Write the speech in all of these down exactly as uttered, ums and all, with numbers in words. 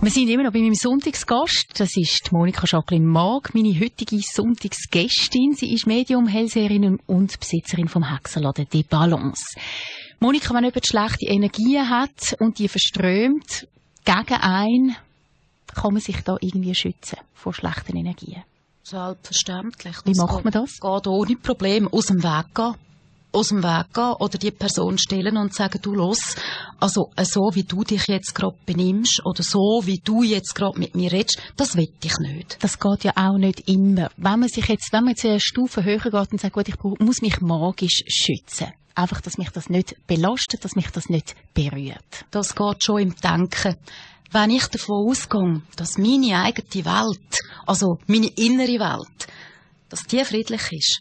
Wir sind immer noch bei meinem Sonntagsgast. Das ist Monika Jacqueline Mag, meine heutige Sonntagsgästin. Sie ist Medium, Hellseherin und Besitzerin vom Hexenladen «De Balance». Monika, wenn jemand schlechte Energien hat und die verströmt gegen einen, kann man sich da irgendwie schützen vor schlechten Energien? Selbstverständlich. Wie macht man das? Geht ohne Probleme aus dem Weg gehen. aus dem Weg gehen oder die Person stellen und sagen, du los, also so wie du dich jetzt gerade benimmst oder so wie du jetzt gerade mit mir redest, das will ich nicht. Das geht ja auch nicht immer. Wenn man sich jetzt, wenn man jetzt eine Stufe höher geht und sagt, gut, ich muss mich magisch schützen. Einfach, dass mich das nicht belastet, dass mich das nicht berührt. Das geht schon im Denken. Wenn ich davon ausgehe, dass meine eigene Welt, also meine innere Welt, dass die friedlich ist,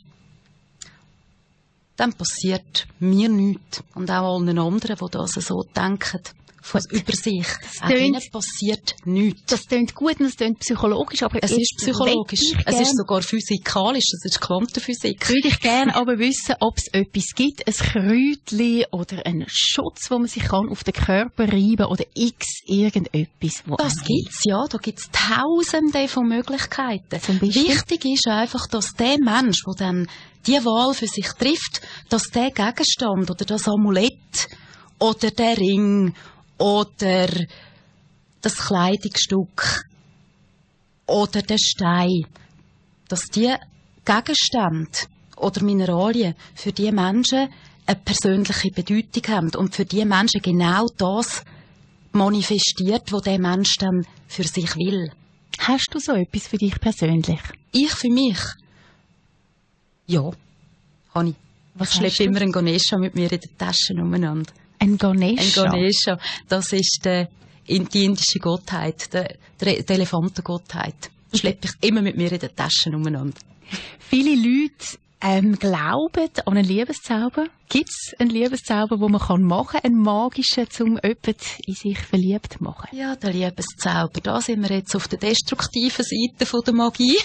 dann passiert mir nichts. Und auch allen anderen, die das so denken, von über sich. Auch ihnen passiert nichts. Das klingt gut und das klingt psychologisch, aber es ist psychologisch. Es ist sogar physikalisch, das ist Quantenphysik. Würde ich gerne aber wissen, ob es etwas gibt, ein Kräutchen oder einen Schutz, wo man sich kann auf den Körper reiben oder x irgendetwas. Wo das gibt's, ja. Da gibt's tausende von Möglichkeiten. Wichtig ist einfach, dass der Mensch, der dann die Wahl für sich trifft, dass der Gegenstand oder das Amulett oder der Ring oder das Kleidungsstück oder der Stein, dass die Gegenstände oder Mineralien für die Menschen eine persönliche Bedeutung haben und für die Menschen genau das manifestiert, was der Mensch dann für sich will. Hast du so etwas für dich persönlich? Ich für mich? Ja, habe ich. Was ich schleppe immer einen Ganesha mit mir in den Taschen umeinander. Ein Ganesha? Ein Ganesha. Das ist die, die indische Gottheit, die, die Elefantengottheit. Das schleppe ich immer mit mir in den Taschen umeinander. Viele Leute ähm, glauben an einen Liebeszauber. Gibt es einen Liebeszauber, den man machen kann, einen magischen, um jemanden in sich verliebt zu machen? Ja, der Liebeszauber. Da sind wir jetzt auf der destruktiven Seite der Magie.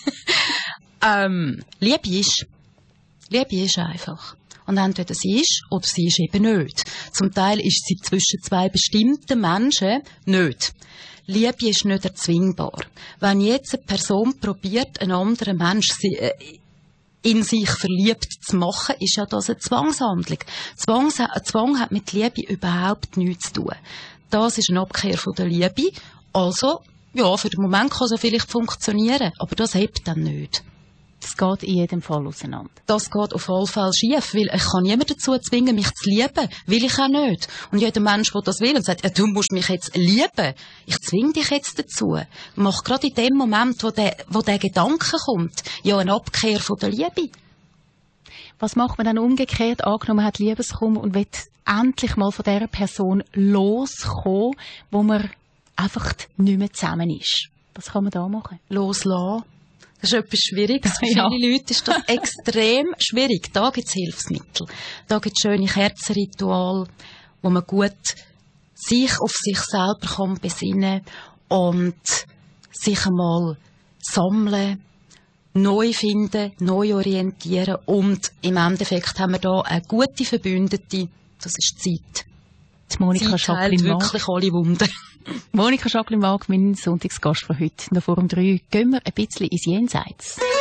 ähm, Liebe ist. Liebe ist einfach. Und entweder sie ist oder sie ist eben nicht. Zum Teil ist sie zwischen zwei bestimmten Menschen nicht. Liebe ist nicht erzwingbar. Wenn jetzt eine Person probiert, einen anderen Menschen in sich verliebt zu machen, ist ja das eine Zwangshandlung. Zwang, Zwang hat mit Liebe überhaupt nichts zu tun. Das ist eine Abkehr von der Liebe. Also, ja, für den Moment kann es vielleicht funktionieren, aber das hebt dann nicht. Das geht in jedem Fall auseinander. Das geht auf jeden Fall schief, weil ich kann niemanden dazu zwingen, mich zu lieben. Will ich auch nicht. Und jeder Mensch, der das will und sagt, ja, du musst mich jetzt lieben, ich zwinge dich jetzt dazu, mach gerade in dem Moment, wo der, wo der Gedanke kommt, ja eine Abkehr von der Liebe. Was macht man dann umgekehrt? Angenommen, man hat Liebeskummer und will endlich mal von dieser Person loskommen, wo man einfach nicht mehr zusammen ist. Was kann man da machen? Loslassen. Das ist etwas Schwieriges. Für viele ja. Leute ist das extrem schwierig. Da gibt es Hilfsmittel. Da gibt es schöne Kerzenrituale, wo man gut sich auf sich selber kann besinnen und sich einmal sammeln, neu finden, neu orientieren. Und im Endeffekt haben wir da eine gute Verbündete. Das ist Zeit. Die Monika Zeit heilt wirklich alle Wunden. Monika Jacqueline Mag, mein Sonntagsgast von heute. Noch vor um drei gehen wir ein bisschen ins Jenseits.